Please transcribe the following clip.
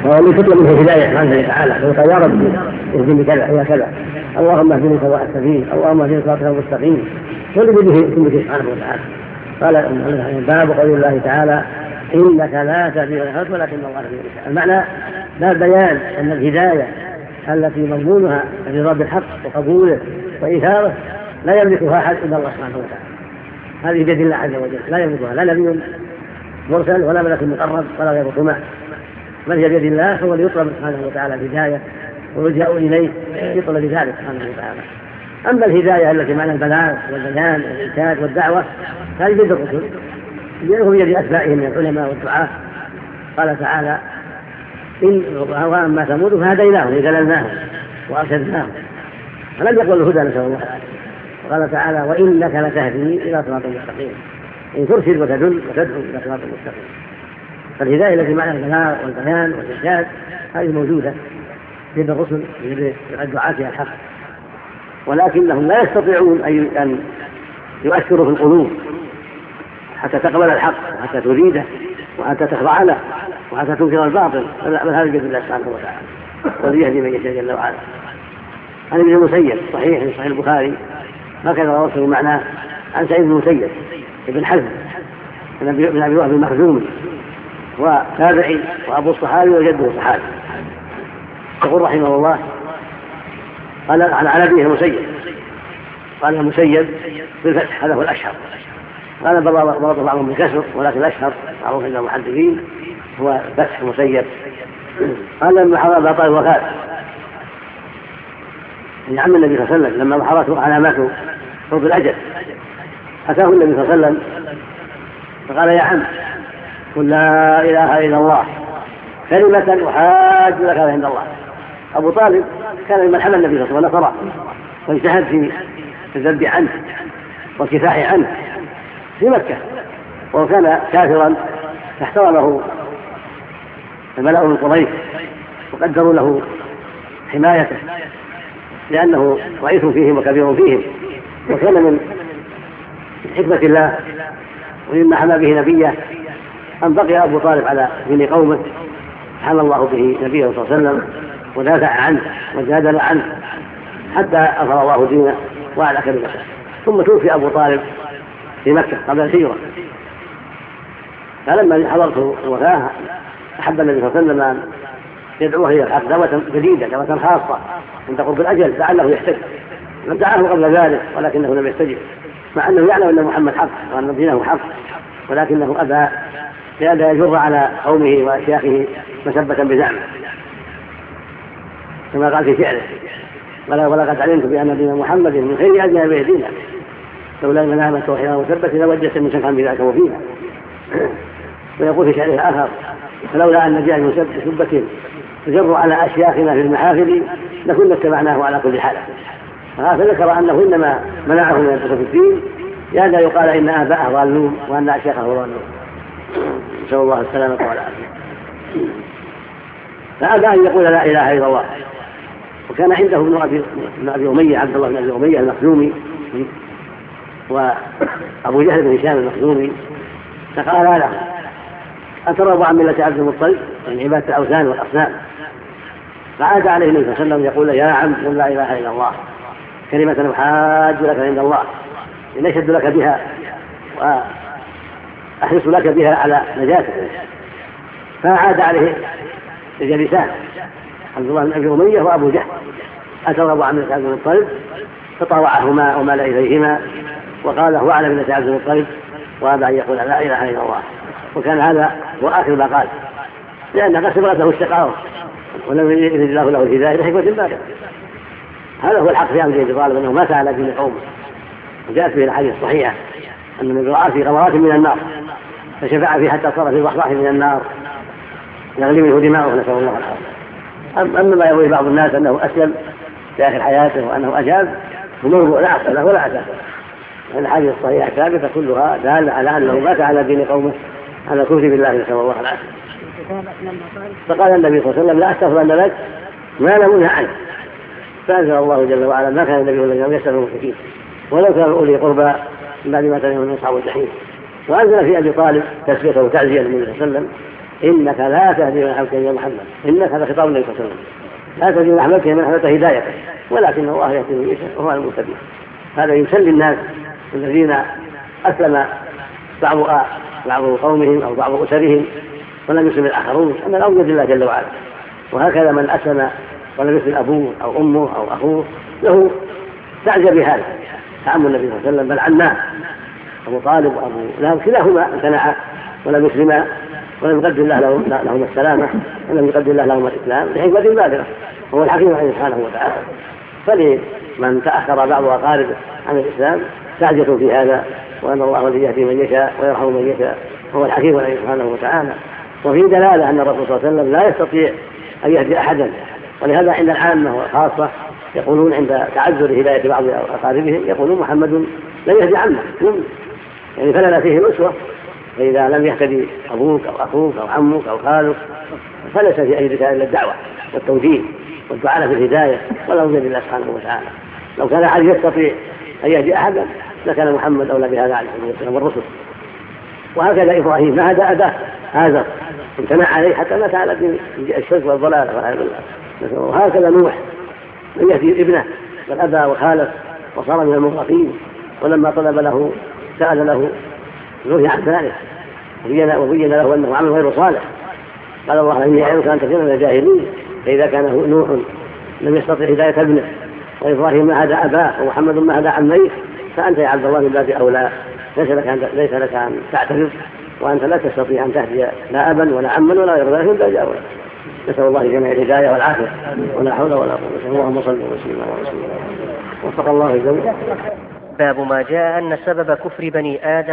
ومن تطلب منه الهداية سبحانه وتعالى فقال يا رب اهدني كذا يا كذا، اللهم اهدني سواء السبيل، اللهم اهدني صراطك المستقيم، يطلب به سبحانه وتعالى. قال باب قول الله تعالى إنك لا تهدي من أحببت ولكن الله يهدي من يشاء. المعنى باب بيان أن الهداية التي مضمونها رضا بالحق وقبوله وإيثاره لا يملكها أحد إلا الله سبحانه وتعالى. هذه بيد الله عز وجل، لا يملكها لا نبي مرسل ولا ملك مقرب ولا غيرهما، بل هي بيد الله، هو اللي يطلب سبحانه وتعالى الهداية ويلجأ إليه يطلب ذلك سبحانه وتعالى. أما الهداية التي معنى البلاغ والبيان والإرشاد والدعوة هذه بيد الرسل، بيد أتباعهم من العلماء والدعاة. قال تعالى وأما ثمود فهديناهم ذللناهم وأرشدناهم، فلم يقل الهدى نسأل الله العافية. وقال تعالى وإنك لتهدي إلى صراط مستقيم، إن ترشد وتدل وتدعو إلى صراط مستقيم. فالهداية التي معنى البلاغ والبيان والإرشاد هذه موجودة بيد الرسل بيد الدعاة إلى الحق، ولكنهم لا يستطيعون أن يؤثروا في القلوب حتى تقبل الحق وحتى تريده وحتى تخضع له وحتى تنكر الباطل، بل هذا بيد الله سبحانه وتعالى، وليهدي من يشاء جل وعلا. عن ابن المسيب صحيح في صحيح البخاري هكذا رواه معناه عن سعيد بن المسيب ابن حزم بن ابي وهب المخزومي وتابعي وابو الصحابي وجده صحابي، يقول رحمه الله قال عن ابيه المسيب قال المسيب بالفتح هذا هو الاشهر، قال بعضهم بالكسر ولكن الاشهر معروف عند المحدثين هو فتح المسيب. قال لما حضر ابا طالب وفاه من عم النبي صلى الله عليه وسلم لما ظهرته علاماته صوت الاجل اتاه النبي صلى الله عليه وسلم فقال يا عم قل لا اله الا الله كلمه احاج لك عند الله. ابو طالب كان من حمل النبي صلى الله عليه وسلم واجتهد في الذب عنه والكفاح عنه في مكه، وكان كافرا فاحترمه الملأ من قريش وقدروا له حمايته لأنه رئيس فيهم وكبير فيهم، وكان من حكمة الله ومما حمى به نبيه أن بقي أبو طالب على دين قومه، حمى الله به نبيه صلى الله عليه وسلم ودافع عنه وجادل عنه حتى أظهر الله دينه وعلى كلمته. ثم توفي أبو طالب في مكة قبل الهجرة، فلما حضرته الوفاة أحب النبي صلى الله عليه وسلم أن يدعوه إلى الحق دعوة جديدة دعوة خاصة عند قرب الأجل لعله يحتج. من دعاه قبل ذلك ولكنه لم يستجب، مع أنه يعلم أن محمد حق وأن دينه حق، ولكنه أبى لئلا يجر على قومه وأشياخه مسبة بزعمه، كما قال في شعره ولقد علمت بأن دين محمد من خير أجنبي بيدينا لولا المنامة وحيرا وثبت لوجدت من شكا بذاك وفينا. ويقول في شعره آخر فلولا أن جاء مسبة تجر على أشياخنا في المحافل لكنا اتبعناه على كل حال. فذكر أنه إنما منعه من الدخول في الدين لئلا يقال إن آباءه ضالون وأن أشياخه ضالون، نسأل الله السلامة والعافية. فأبى أن يقول لا إله إلا الله. وكان عنده ابن أبي أمية عبد الله بن أبي أمية المخزومي وأبو جهل بن هشام المخزومي، فقال له أترضى عن ملة عبد المطلب يعني عبادة الأوثان والأصنام؟ فعاد عليه النبي صلى الله عليه وسلم يقول يا عم قل لا إله إلا الله كلمة أحاج لك عند الله نشهد لك بها وأحرص لك بها على نجاتك. فعاد عليه الجلسان عبد الله بن أبي أمية وأبو جهل أترضى عن ملة عبد المطلب؟ فطاوعهما ومال إليهما وقال هو على ملة عبد المطلب وأبى أن يقول لا إله إلا الله. وكان هذا هو آخر ما قال، لأن قد سبقته الشقاوة ولم يرد الله له الهداية لحكمة بالغة. هذا هو الحق في أمر أبي طالب أنه مات على دين قومه، وجاءت به الحديث الصحيحة أن النبي رأى في غمرات من النار فشفع فيه حتى صار في ضحضاح من النار يغلي منه دماؤه نسأل الله العافية. أما ما يروي بعض الناس أنه أسلم في آخر حياته وأنه أجاب فموضوع لا أصل له ولا أساس. الحديث الصحيحة الثابتة كلها دالة على أنه مات على دين قومه على الكفر بالله نسأل الله العافية. فقال النبي صلى الله عليه وسلم لا أستغفر لك ما لم أنه عنه. فأنزل الله جل وعلا ما كان النبي الذين يسأل المشركين ولو كانوا أولي قربى من بعد ما تبين من أصحاب الجحيم. وأنزل في أبي طالب تسبيته وتعزية النبي صلى الله عليه وسلم إنك لا تهدي من أحببت يا محمد، إنك هذا خطاب النبي صلى الله عليه وسلم، لا تهدي من أحببت من أحببت هدايته، ولكن الله يهدي من يشاء وهو المهتدي. هذا يسلي الناس الذين أسلم بعض قومهم أو بعض أسرهم ولم يسلم الآخرون أن الأمر بيد الله جل وعلا. وهكذا من أسلم ولم يسلم أبوه أو أمه أو أخوه له تعجب بهذا تعامل النبي صلى الله عليه وسلم، بل عناه أبو طالب وأبو لهب كلاهما امتنعا ولم يسلما ولم يقدر الله لهما السلامة ولم يقدر الله لهما الإسلام لحكمة بالغة، وهو الحكيم عليه سبحانه وتعالى. فلمن تأخر بعض أقارب عن الإسلام تعجب في هذا، وأن الله الذي يهدي من يشاء ويرحم من يشاء وهو الحكيم عليه سبحانه وتعالى. وفي دلالة أن الرسول صلى الله عليه وسلم لا يستطيع أن يهدي أحدا، ولهذا عند العامة والخاصة يقولون عند تعذر هداية بعض أقاربهم يقولون محمد لن يهدي عمه، يعني فلنا فيه الأسوة، فإذا لم يهتدي أبوك أو أخوك أو عمك أو خالك فليس في أيدك إلا الدعوة والتوجيه والدعاء في الهداية ولا بيد الله سبحانه وتعالى. لو كان أحد يستطيع أن يهدي أحدا لكان محمد أولى بهذا عليه الصلاة والسلام والرسل. وهكذا إبراهيم ما هدى أباه هذا امتنع عليه حتى مات على دين الشرك والضلال والعياذ بالله. وهكذا نوح من يهدي ابنه بل أبى وخالف وصار من المغرقين، ولما طلب له سأل له نهي عن ذلك وبين له أنه عمل غير صالح. قال الله إني أعلمك أن تكون من الجاهلين. فإذا كان نوح لم يستطع هداية ابنه وإبراهيم ما هدى أباه ومحمد ما هدى عميه، فأنت يا عبد الله من باب أولى، ليس لك أن تعترض، وأنت لا تستطيع أن تهدي لا أبا ولا عما ولا غير ذلك من باب أولى. نسأل الله جميع الهداية والعافية ولا حول ولا قوة. اللهم صل وسلم على رسول الله وفق الله الجميع. باب ما جاء أن سبب كفر بني آدم